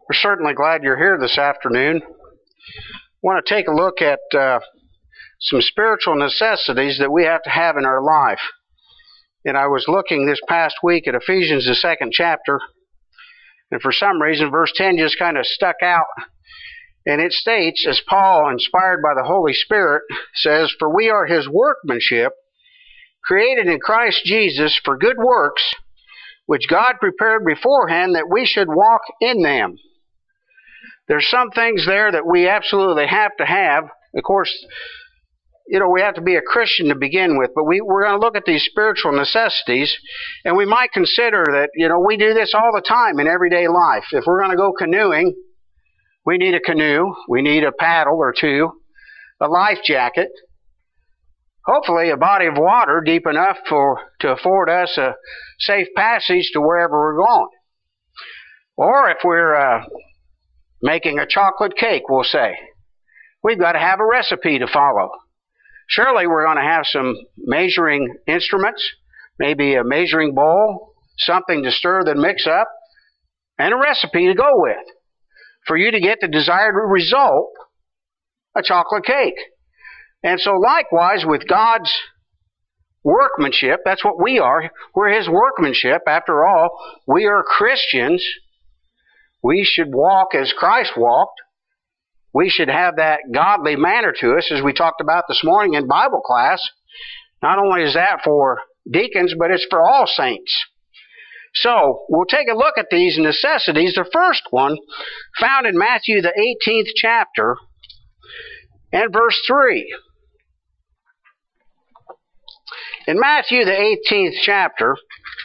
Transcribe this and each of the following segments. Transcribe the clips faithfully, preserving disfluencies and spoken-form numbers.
We're certainly glad you're here this afternoon. I want to take a look at uh, some spiritual necessities that we have to have in our life. And I was looking this past week at Ephesians, the second chapter, and for some reason, verse ten just kind of stuck out. And it states, as Paul, inspired by the Holy Spirit, says, "For we are His workmanship, created in Christ Jesus for good works, which God prepared beforehand that we should walk in them." There's some things there that we absolutely have to have. Of course, you know, we have to be a Christian to begin with, but we, we're going to look at these spiritual necessities, and we might consider that, you know, we do this all the time in everyday life. If we're going to go canoeing, we need a canoe, we need a paddle or two, a life jacket, hopefully a body of water deep enough for to afford us a safe passage to wherever we're going. Or if we're uh, making a chocolate cake, we'll say, we've got to have a recipe to follow. Surely we're going to have some measuring instruments, maybe a measuring bowl, something to stir the mix up, and a recipe to go with for you to get the desired result, a chocolate cake. And so likewise with God's workmanship, that's what we are. We're His workmanship. After all, we are Christians. We should walk as Christ walked. We should have that godly manner to us, as we talked about this morning in Bible class. Not only is that for deacons, but it's for all saints. So, we'll take a look at these necessities. The first one, found in Matthew the eighteenth chapter, and verse three. In Matthew the eighteenth chapter,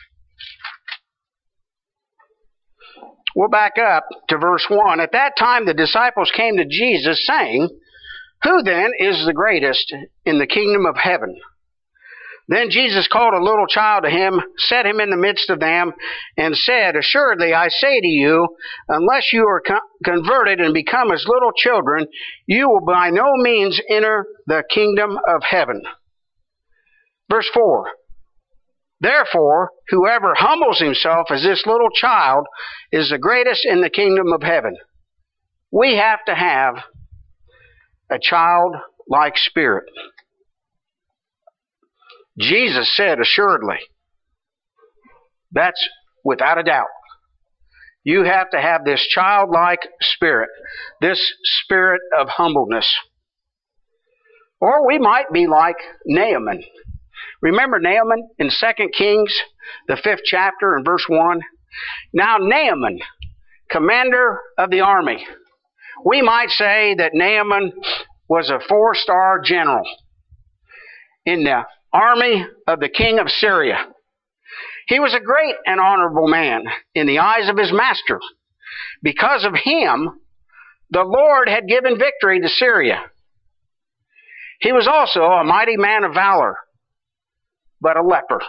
we'll back up to verse one. "At that time the disciples came to Jesus, saying, 'Who then is the greatest in the kingdom of heaven?' Then Jesus called a little child to Him, set him in the midst of them, and said, 'Assuredly I say to you, unless you are co- converted and become as little children, you will by no means enter the kingdom of heaven.'" Verse four. "Therefore, whoever humbles himself as this little child is the greatest in the kingdom of heaven." We have to have a childlike spirit. Jesus said, assuredly. That's without a doubt. You have to have this childlike spirit, this spirit of humbleness. Or we might be like Naaman. Remember Naaman in Second Kings, the fifth chapter and verse one? Now Naaman, commander of the army. We might say that Naaman was a four-star general in the army of the king of Syria. He was a great and honorable man in the eyes of his master. Because of him, the Lord had given victory to Syria. He was also a mighty man of valor, but a leper.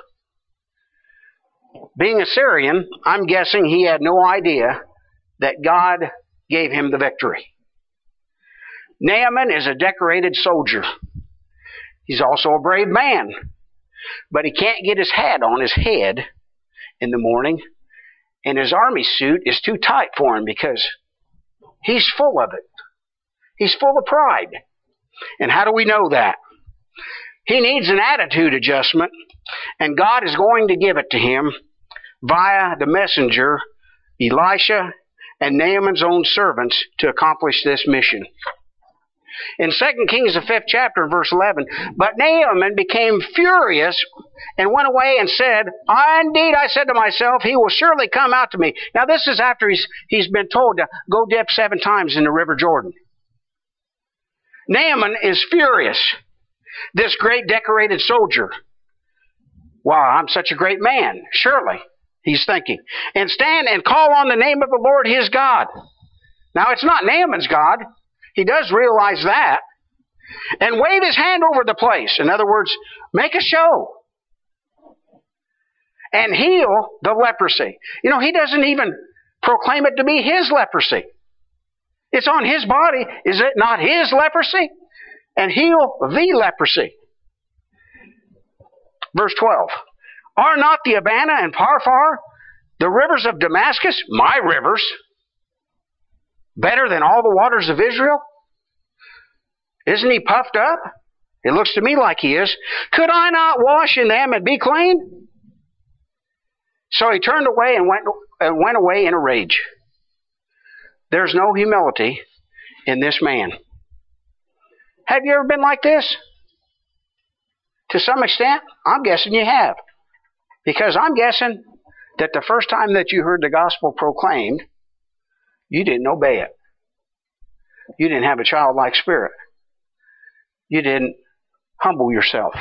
Being a Syrian, I'm guessing he had no idea that God gave him the victory. Naaman is a decorated soldier. He's also a brave man, but he can't get his hat on his head in the morning, and his army suit is too tight for him because he's full of it. He's full of pride. And how do we know that? He needs an attitude adjustment, and God is going to give it to him via the messenger, Elisha, and Naaman's own servants to accomplish this mission. In Second Kings, the fifth chapter, verse eleven, "But Naaman became furious and went away and said, I, indeed, I said to myself, he will surely come out to me." Now this is after he's, he's been told to go dip seven times in the River Jordan. Naaman is furious. This great decorated soldier. Wow, I'm such a great man. Surely, he's thinking. "And stand and call on the name of the Lord his God." Now it's not Naaman's God. He does realize that. "And wave his hand over the place." In other words, make a show. "And heal the leprosy." You know, he doesn't even proclaim it to be his leprosy. It's on his body. Is it not his leprosy? "And heal the leprosy." Verse twelve. "Are not the Abana and Pharpar, the rivers of Damascus, my rivers?" better than all the waters of Israel? Isn't he puffed up? It looks to me like he is. Could I not wash in them and be clean? So he turned away and went, and went away in a rage. There's no humility in this man. Have you ever been like this? To some extent, I'm guessing you have. Because I'm guessing that the first time that you heard the gospel proclaimed, you didn't obey it. You didn't have a childlike spirit. You didn't humble yourself.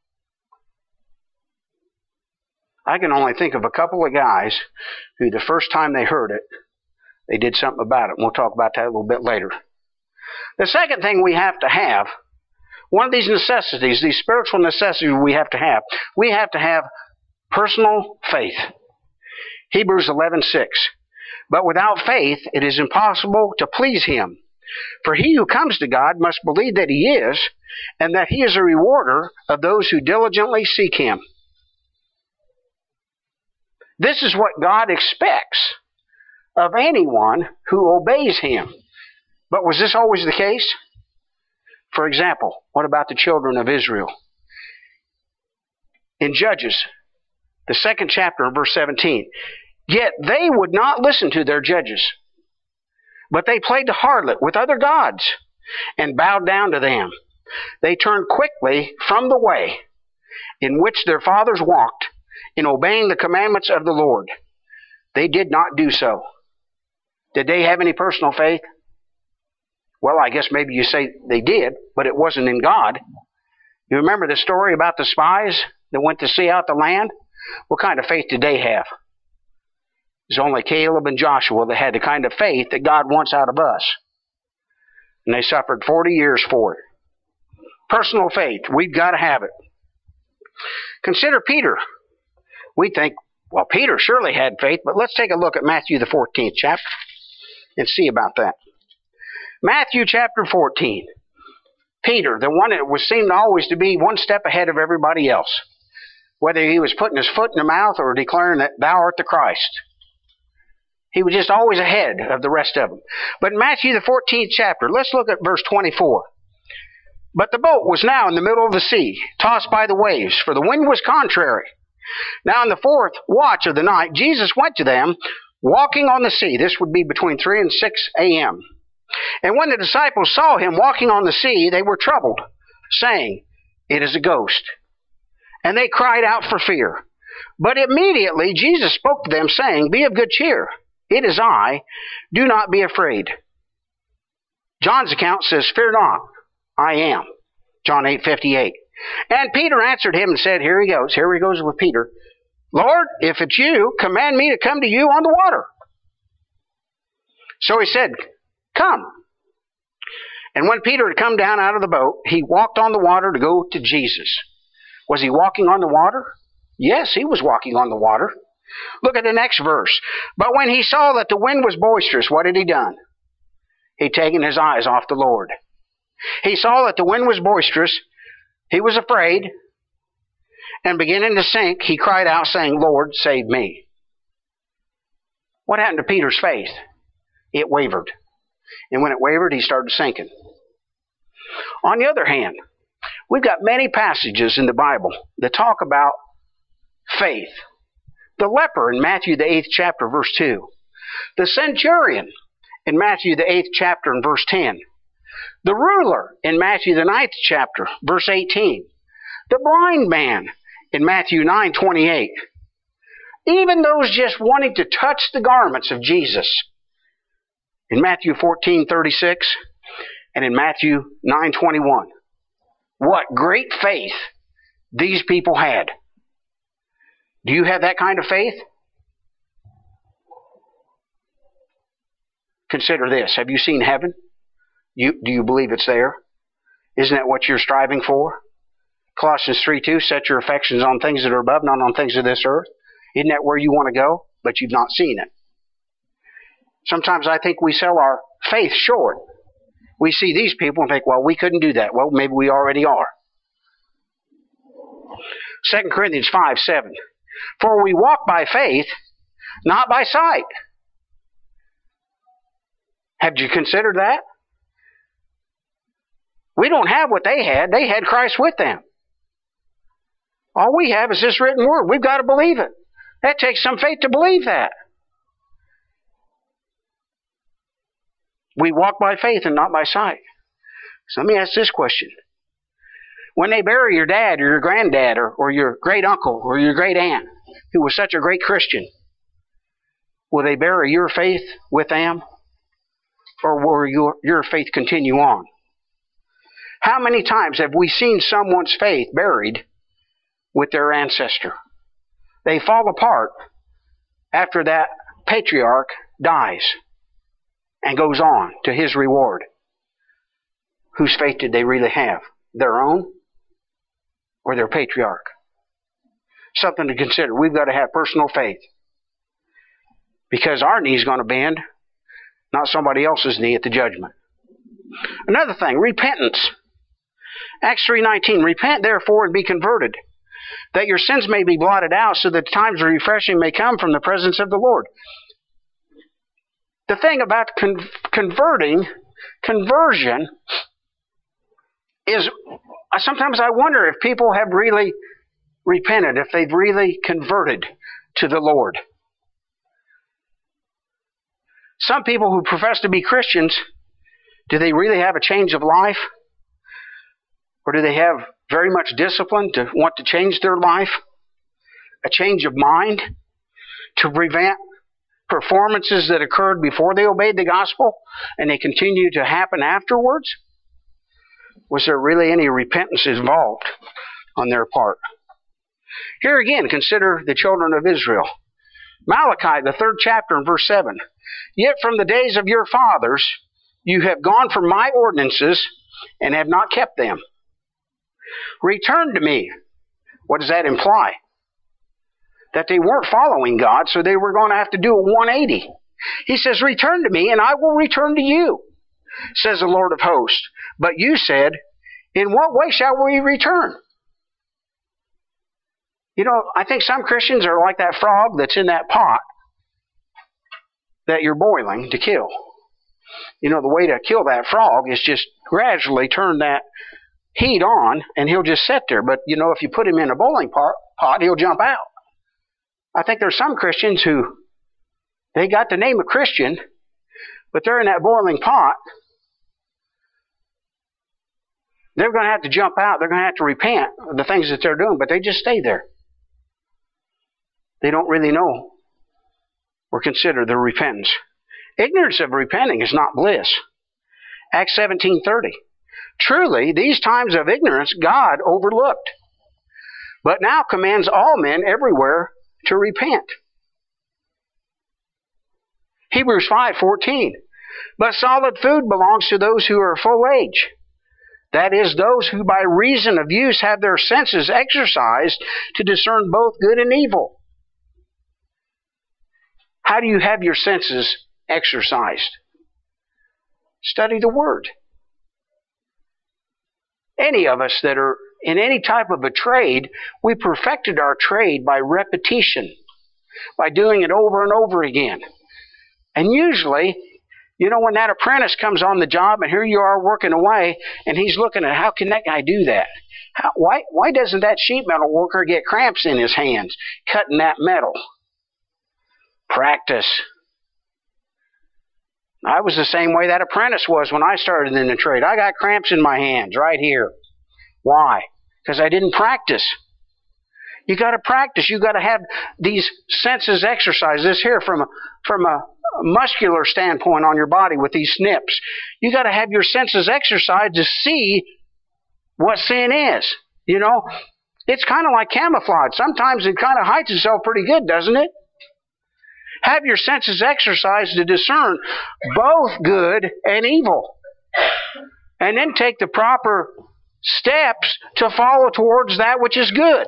I can only think of a couple of guys who the first time they heard it, they did something about it. And we'll talk about that a little bit later. The second thing we have to have, one of these necessities, these spiritual necessities we have to have, we have to have personal faith. Hebrews eleven six. But without faith, it is impossible to please Him. For he who comes to God must believe that He is, and that He is a rewarder of those who diligently seek Him. This is what God expects of anyone who obeys Him. But was this always the case? For example, what about the children of Israel? In Judges, the second chapter, verse seventeen, yet they would not listen to their judges, but they played the harlot with other gods and bowed down to them. They turned quickly from the way in which their fathers walked in obeying the commandments of the Lord. They did not do so. Did they have any personal faith? Well, I guess maybe you say they did, but it wasn't in God. You remember the story about the spies that went to see out the land? What kind of faith did they have? It was only Caleb and Joshua that had the kind of faith that God wants out of us. And they suffered forty years for it. Personal faith, we've got to have it. Consider Peter. We think, well, Peter surely had faith, but let's take a look at Matthew the fourteenth chapter and see about that. Matthew chapter fourteen. Peter, the one that was seemed always to be one step ahead of everybody else, whether he was putting his foot in the mouth or declaring that thou art the Christ. He was just always ahead of the rest of them. But in Matthew the fourteenth chapter, let's look at verse twenty-four. But the boat was now in the middle of the sea, tossed by the waves, for the wind was contrary. Now in the fourth watch of the night, Jesus went to them, walking on the sea. This would be between three and six a.m. And when the disciples saw him walking on the sea, they were troubled, saying, it is a ghost. And they cried out for fear. But immediately Jesus spoke to them, saying, be of good cheer. It is I. Do not be afraid. John's account says, fear not. I am. John eight fifty-eight. And Peter answered him and said, here he goes. Here he goes with Peter. Lord, if it's you, command me to come to you on the water. So he said, come. And when Peter had come down out of the boat, he walked on the water to go to Jesus. Was he walking on the water? Yes, he was walking on the water. Look at the next verse. But when he saw that the wind was boisterous, what had he done? He'd taken his eyes off the Lord. He saw that the wind was boisterous. He was afraid. And beginning to sink, he cried out, saying, Lord, save me. What happened to Peter's faith? It wavered. And when it wavered, he started sinking. On the other hand, we've got many passages in the Bible that talk about faith. The leper in Matthew the eighth chapter, verse two. The centurion in Matthew the eighth chapter and verse ten. The ruler in Matthew the ninth chapter, verse eighteen. The blind man in Matthew nine twenty-eight. Even those just wanting to touch the garments of Jesus in Matthew fourteen thirty-six and in Matthew nine twenty-one. What great faith these people had. Do you have that kind of faith? Consider this. Have you seen heaven? You, do you believe it's there? Isn't that what you're striving for? Colossians three two, set your affections on things that are above, not on things of this earth. Isn't that where you want to go? But you've not seen it. Sometimes I think we sell our faith short. We see these people and think, well, we couldn't do that. Well, maybe we already are. Second Corinthians five seven. For we walk by faith, not by sight. Have you considered that? We don't have what they had. They had Christ with them. All we have is this written word. We've got to believe it. That takes some faith to believe that. We walk by faith and not by sight. So let me ask this question. When they bury your dad or your granddad or, or your great uncle or your great aunt who was such a great Christian, will they bury your faith with them? Or will your, your faith continue on? How many times have we seen someone's faith buried with their ancestor? They fall apart after that patriarch dies and goes on to his reward. Whose faith did they really have? Their own or their patriarch? Something to consider. We've got to have personal faith. Because our knee's going to bend, not somebody else's knee at the judgment. Another thing, repentance. Acts three nineteen, repent therefore and be converted, that your sins may be blotted out, so that times of refreshing may come from the presence of the Lord. The thing about con- converting, conversion, is sometimes I wonder if people have really repented, if they've really converted to the Lord. Some people who profess to be Christians, do they really have a change of life? Or do they have very much discipline to want to change their life? A change of mind to prevent performances that occurred before they obeyed the gospel and they continue to happen afterwards? Was there really any repentance involved on their part? Here again, consider the children of Israel. Malachi, the third chapter and verse seven. Yet from the days of your fathers you have gone from my ordinances and have not kept them. Return to me. What does that imply? That they weren't following God, so they were going to have to do a one eighty. He says, return to me and I will return to you, says the Lord of hosts. But you said, in what way shall we return? You know, I think some Christians are like that frog that's in that pot that you're boiling to kill. You know, the way to kill that frog is just gradually turn that heat on and he'll just sit there. But, you know, if you put him in a boiling pot, pot he'll jump out. I think there's some Christians who, they got the name of Christian, but they're in that boiling pot. They're going to have to jump out. They're going to have to repent of the things that they're doing, but they just stay there. They don't really know or consider their repentance. Ignorance of repenting is not bliss. Acts seventeen thirty. Truly, these times of ignorance God overlooked, but now commands all men everywhere to repent. Hebrews five fourteen. But solid food belongs to those who are full age. That is, those who by reason of use have their senses exercised to discern both good and evil. How do you have your senses exercised? Study the Word. Any of us that are in any type of a trade, we perfected our trade by repetition, by doing it over and over again. And usually, you know, when that apprentice comes on the job and here you are working away and he's looking at how can that guy do that? How, why, why doesn't that sheet metal worker get cramps in his hands cutting that metal? Practice. I was the same way that apprentice was when I started in the trade. I got cramps in my hands right here. Why? Because I didn't practice. You got to practice. You got to have these senses exercised. This here from a, from a muscular standpoint on your body with these snips. You got to have your senses exercised to see what sin is. You know, it's kind of like camouflage. Sometimes it kind of hides itself pretty good, doesn't it? Have your senses exercised to discern both good and evil. And then take the proper steps to follow towards that which is good.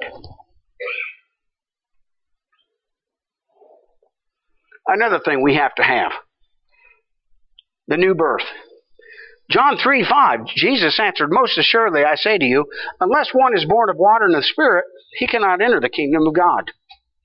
Another thing we have to have. The new birth. John three five, Jesus answered, most assuredly I say to you, unless one is born of water and the Spirit, he cannot enter the kingdom of God.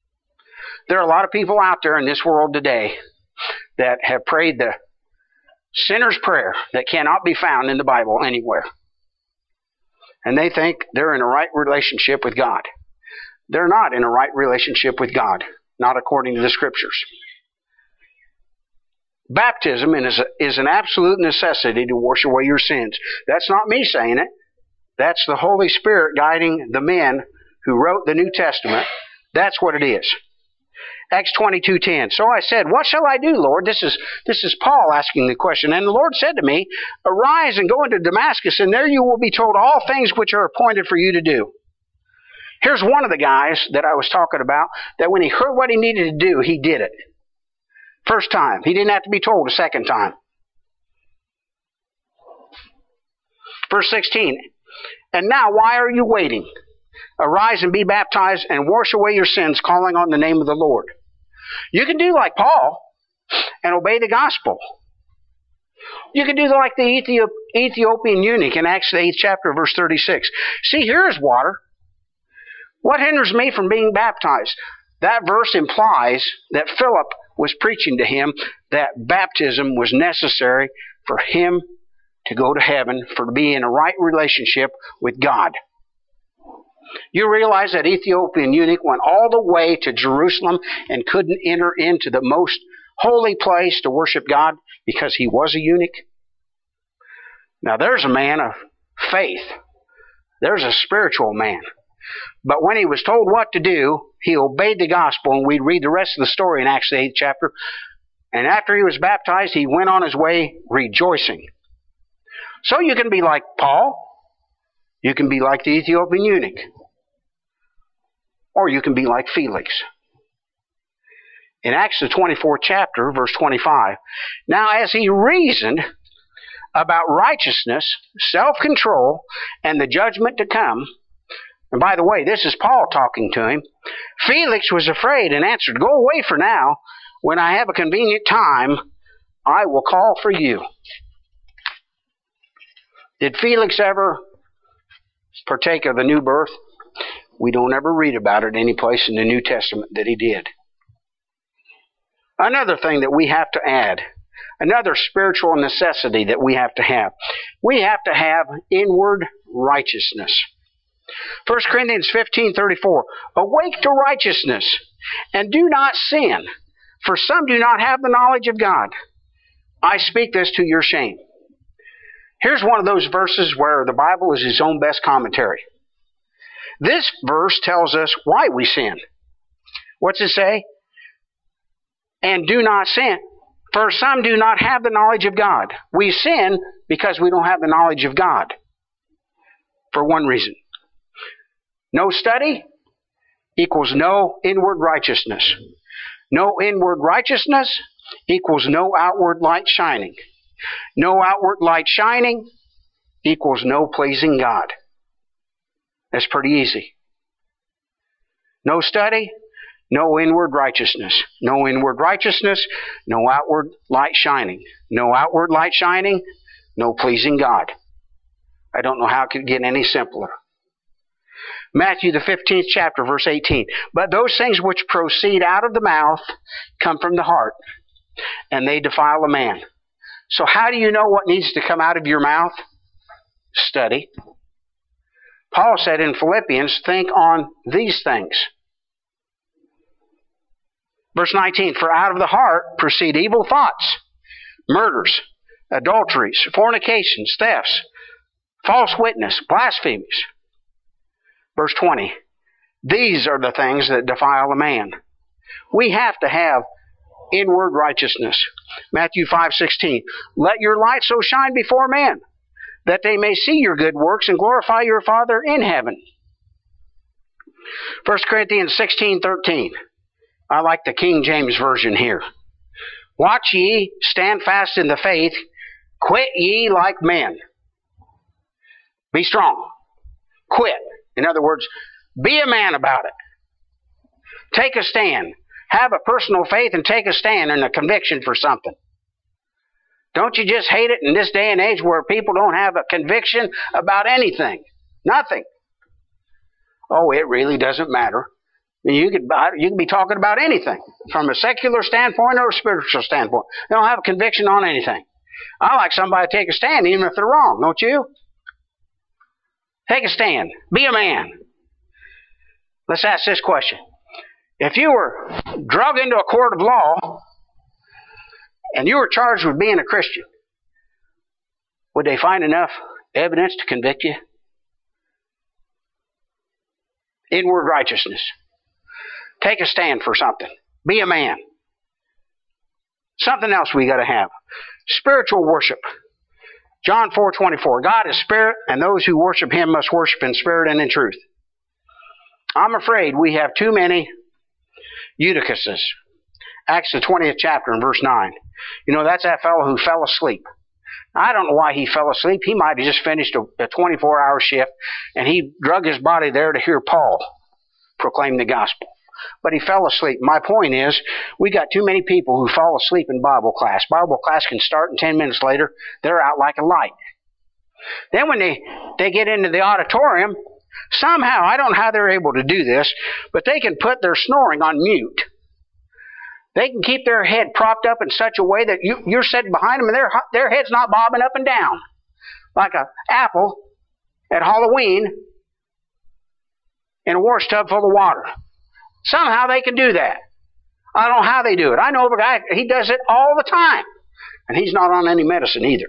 There are a lot of people out there in this world today that have prayed the sinner's prayer that cannot be found in the Bible anywhere. And they think they're in a right relationship with God. They're not in a right relationship with God, not according to the Scriptures. Baptism is, a, is an absolute necessity to wash away your sins. That's not me saying it. That's the Holy Spirit guiding the men who wrote the New Testament. That's what it is. Acts twenty-two ten. So I said, what shall I do, Lord? This is, this is Paul asking the question. And the Lord said to me, arise and go into Damascus, and there you will be told all things which are appointed for you to do. Here's one of the guys that I was talking about, that when he heard what he needed to do, he did it. First time. He didn't have to be told a second time. Verse sixteen. And now why are you waiting? Arise and be baptized and wash away your sins, calling on the name of the Lord. You can do like Paul and obey the gospel. You can do like the Ethiop- Ethiopian eunuch in Acts the eighth chapter, verse thirty-six. See, here is water. What hinders me from being baptized? That verse implies that Philip was preaching to him that baptism was necessary for him to go to heaven, for to be in a right relationship with God. You realize that Ethiopian eunuch went all the way to Jerusalem and couldn't enter into the most holy place to worship God because he was a eunuch? Now there's a man of faith. There's a spiritual man. But when he was told what to do, he obeyed the gospel, and we read the rest of the story in Acts the eighth chapter. And after he was baptized, he went on his way rejoicing. So you can be like Paul. You can be like the Ethiopian eunuch. Or you can be like Felix. In Acts the twenty-fourth chapter, verse twenty-five, now as he reasoned about righteousness, self-control, and the judgment to come, and by the way, this is Paul talking to him, Felix was afraid and answered, go away for now. When I have a convenient time, I will call for you. Did Felix ever partake of the new birth? We don't ever read about it any place in the New Testament that he did. Another thing that we have to add, another spiritual necessity that we have to have, we have to have inward righteousness. First Corinthians fifteen thirty-four, awake to righteousness, and do not sin, for some do not have the knowledge of God. I speak this to your shame. Here's one of those verses where the Bible is its own best commentary. This verse tells us why we sin. What's it say? And do not sin, for some do not have the knowledge of God. We sin because we don't have the knowledge of God. For one reason. No study equals no inward righteousness. No inward righteousness equals no outward light shining. No outward light shining equals no pleasing God. That's pretty easy. No study, no inward righteousness. No inward righteousness, no outward light shining. No outward light shining, no pleasing God. I don't know how it could get any simpler. Matthew the fifteenth chapter, verse eighteen. But those things which proceed out of the mouth come from the heart, and they defile a man. So how do you know what needs to come out of your mouth? Study. Paul said in Philippians, think on these things. Verse nineteen, for out of the heart proceed evil thoughts, murders, adulteries, fornications, thefts, false witness, blasphemies. Verse twenty, these are the things that defile a man. We have to have inward righteousness. Matthew five sixteen, let your light so shine before men, that they may see your good works and glorify your Father in heaven. First Corinthians sixteen thirteen. I like the King James Version here. Watch ye, stand fast in the faith, quit ye like men. Be strong. Quit. In other words, be a man about it. Take a stand. Have a personal faith and take a stand and a conviction for something. Don't you just hate it in this day and age where people don't have a conviction about anything? Nothing. Oh, it really doesn't matter. You could, you could be talking about anything from a secular standpoint or a spiritual standpoint. They don't have a conviction on anything. I like somebody to take a stand even if they're wrong, don't you? Take a stand. Be a man. Let's ask this question. If you were drug into a court of law and you were charged with being a Christian, would they find enough evidence to convict you? Inward righteousness. Take a stand for something. Be a man. Something else we got to have. Spiritual worship. John four twenty-four. God is spirit, and those who worship Him must worship in spirit and in truth. I'm afraid we have too many Eutychuses. Acts the twentieth chapter and verse nine. You know, that's that fellow who fell asleep. I don't know why he fell asleep. He might have just finished a twenty-four hour shift, and he drug his body there to hear Paul proclaim the gospel. But he fell asleep. My point is, we got too many people who fall asleep in Bible class. Bible class can start, and ten minutes later, they're out like a light. Then when they, they get into the auditorium, somehow, I don't know how they're able to do this, but they can put their snoring on mute. They can keep their head propped up in such a way that you, you're sitting behind them and their, their head's not bobbing up and down. Like an apple at Halloween in a wash tub full of water. Somehow they can do that. I don't know how they do it. I know of a guy, he does it all the time. And he's not on any medicine either.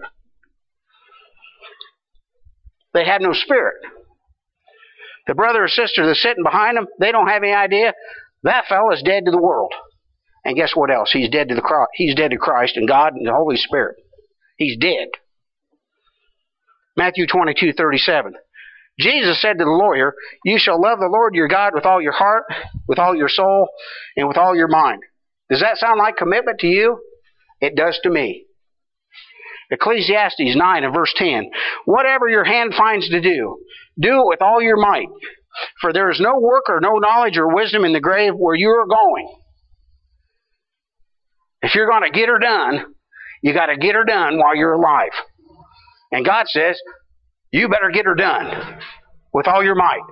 They have no spirit. The brother or sister that's sitting behind them, they don't have any idea. That fellow is dead to the world. And guess what else? He's dead to the cross. He's dead to Christ and God and the Holy Spirit. He's dead. Matthew twenty-two thirty-seven. Jesus said to the lawyer, "You shall love the Lord your God with all your heart, with all your soul, and with all your mind." Does that sound like commitment to you? It does to me. Ecclesiastes nine and verse ten. "Whatever your hand finds to do, do it with all your might. For there is no work or no knowledge or wisdom in the grave where you are going." If you're going to get her done, you got to get her done while you're alive. And God says, you better get her done with all your might.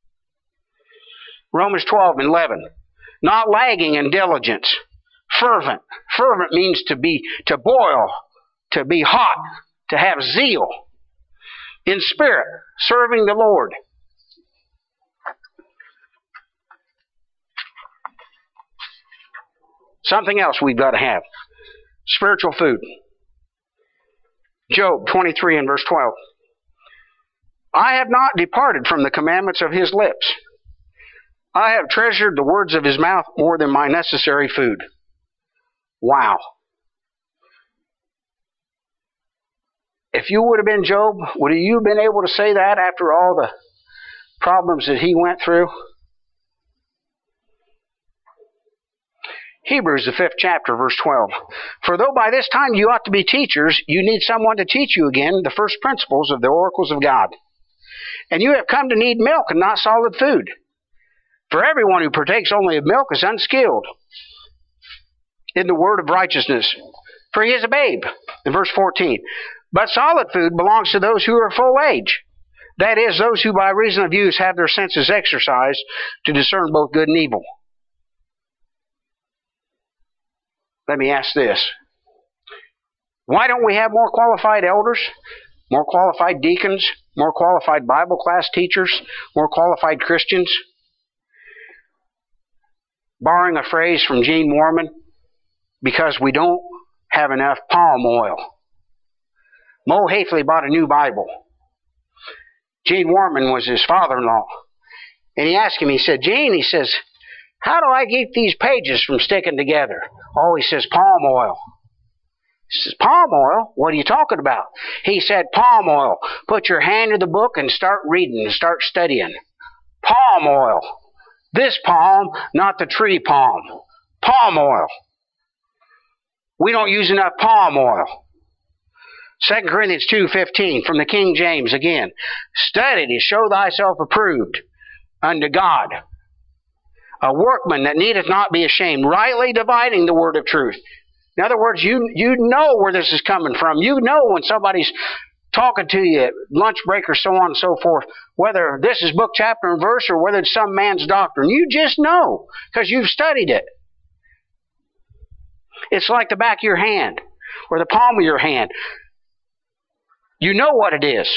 Romans twelve and eleven. "Not lagging in diligence, fervent." Fervent means to be, to boil, to be hot, to have zeal. "In spirit, serving the Lord." Something else we've got to have. Spiritual food. Job twenty-three and verse twelve. "I have not departed from the commandments of His lips. I have treasured the words of His mouth more than my necessary food." Wow. If you would have been Job, would you have been able to say that after all the problems that he went through? Hebrews, the fifth chapter, verse twelve. "For though by this time you ought to be teachers, you need someone to teach you again the first principles of the oracles of God. And you have come to need milk and not solid food. For everyone who partakes only of milk is unskilled in the word of righteousness, for he is a babe." In verse fourteen. "But solid food belongs to those who are full age. That is, those who by reason of use have their senses exercised to discern both good and evil." Let me ask this. Why don't we have more qualified elders, more qualified deacons, more qualified Bible class teachers, more qualified Christians? Borrowing a phrase from Gene Warman, because we don't have enough palm oil. Mo Hafley bought a new Bible. Gene Warman was his father-in-law. And he asked him, he said, "Gene," he says, "how do I keep these pages from sticking together?" Oh, he says, "Palm oil." He says, "Palm oil? What are you talking about?" He said, "Palm oil. Put your hand to the book and start reading and start studying. Palm oil. This palm, not the tree palm. Palm oil." We don't use enough palm oil. Second Corinthians two fifteen from the King James again. "Study to show thyself approved unto God, a workman that needeth not be ashamed, rightly dividing the word of truth." In other words, you you know where this is coming from. You know when somebody's talking to you at lunch break or so on and so forth, whether this is book, chapter, and verse, or whether it's some man's doctrine. You just know because you've studied it. It's like the back of your hand. or the palm of your hand. You know what it is.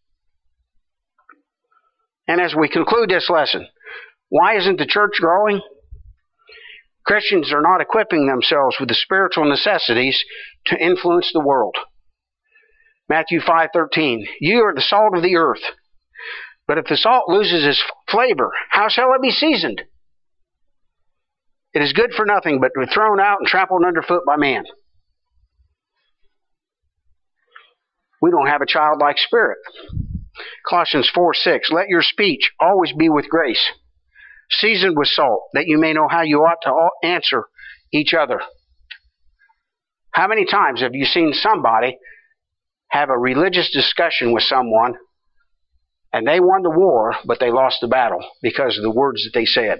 And as we conclude this lesson, why isn't the church growing? Christians are not equipping themselves with the spiritual necessities to influence the world. Matthew five thirteen, you are the salt of the earth. But if the salt loses its flavor, how shall it be seasoned? It is good for nothing but to be thrown out and trampled underfoot by man. We don't have a childlike spirit. Colossians four six, let your speech always be with grace, seasoned with salt, that you may know how you ought to answer each other. How many times have you seen somebody have a religious discussion with someone and they won the war, but they lost the battle because of the words that they said?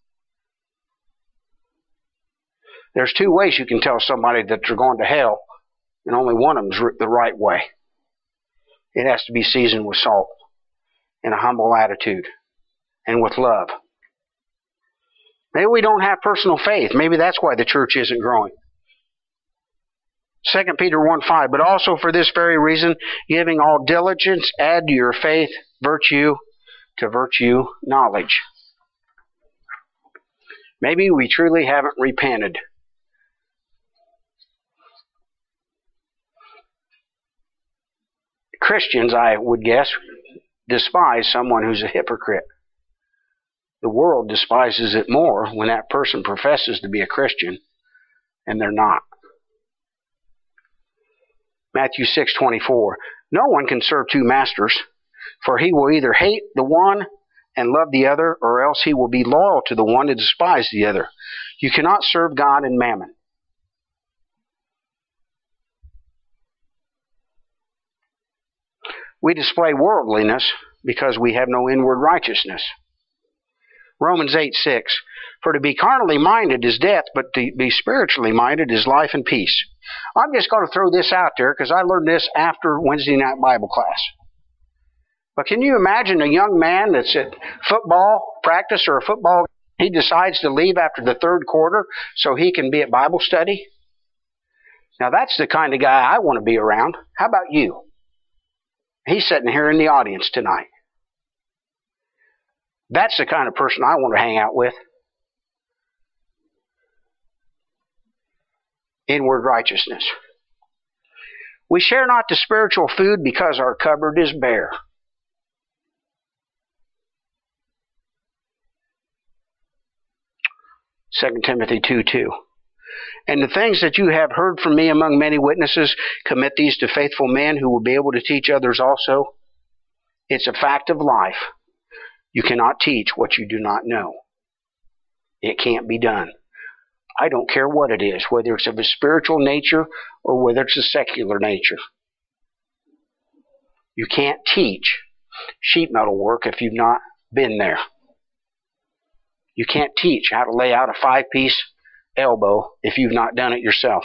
There's two ways you can tell somebody that they're going to hell, and only one of them's the right way. It has to be seasoned with salt, in a humble attitude, and with love. Maybe we don't have personal faith. Maybe that's why the church isn't growing. Second Peter one five, but also for this very reason, giving all diligence, add to your faith virtue, to virtue knowledge. Maybe we truly haven't repented. Christians, I would guess, despise someone who's a hypocrite. The world despises it more when that person professes to be a Christian and they're not. Matthew six twenty-four, no one can serve two masters, for he will either hate the one and love the other, or else he will be loyal to the one and despise the other. You cannot serve God and mammon. We display worldliness because we have no inward righteousness. Romans eight six, for to be carnally minded is death, but to be spiritually minded is life and peace. I'm just going to throw this out there because I learned this after Wednesday night Bible class. But can you imagine a young man that's at football practice or a football, he decides to leave after the third quarter so he can be at Bible study? Now that's the kind of guy I want to be around. How about you? He's sitting here in the audience tonight. That's the kind of person I want to hang out with. Inward righteousness. We share not the spiritual food because our cupboard is bare. Second Timothy two two. And the things that you have heard from me among many witnesses, commit these to faithful men who will be able to teach others also. It's a fact of life. You cannot teach what you do not know. It can't be done. I don't care what it is, whether it's of a spiritual nature or whether it's a secular nature. You can't teach sheet metal work if you've not been there. You can't teach how to lay out a five-piece elbow if you've not done it yourself.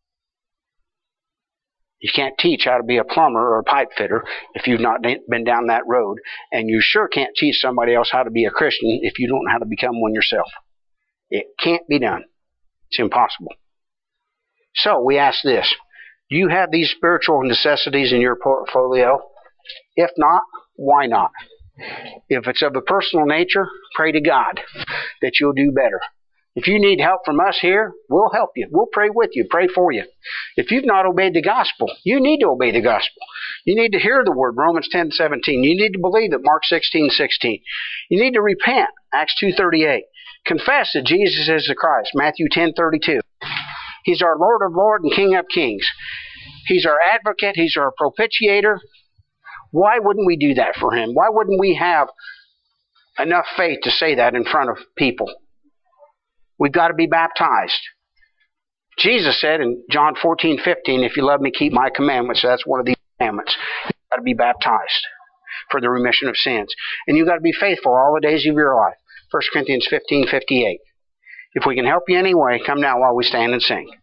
You can't teach how to be a plumber or a pipe fitter if you've not been down that road. And you sure can't teach somebody else how to be a Christian if you don't know how to become one yourself. It can't be done. It's impossible. So we ask this. Do you have these spiritual necessities in your portfolio? If not, why not? If it's of a personal nature, pray to God that you'll do better. If you need help from us here, we'll help you. We'll pray with you, pray for you. If you've not obeyed the gospel, you need to obey the gospel. You need to hear the word, Romans ten seventeen. You need to believe it, Mark sixteen sixteen. You need to repent, Acts two thirty-eight. Confess that Jesus is the Christ, Matthew ten thirty-two. He's our Lord of Lords and King of Kings. He's our advocate. He's our propitiator. Why wouldn't we do that for him? Why wouldn't we have enough faith to say that in front of people? We've got to be baptized. Jesus said in John fourteen fifteen, if you love me, keep my commandments. So that's one of these commandments. You've got to be baptized for the remission of sins. And you've got to be faithful all the days of your life. First Corinthians fifteen fifty-eight. If we can help you anyway, come now while we stand and sing.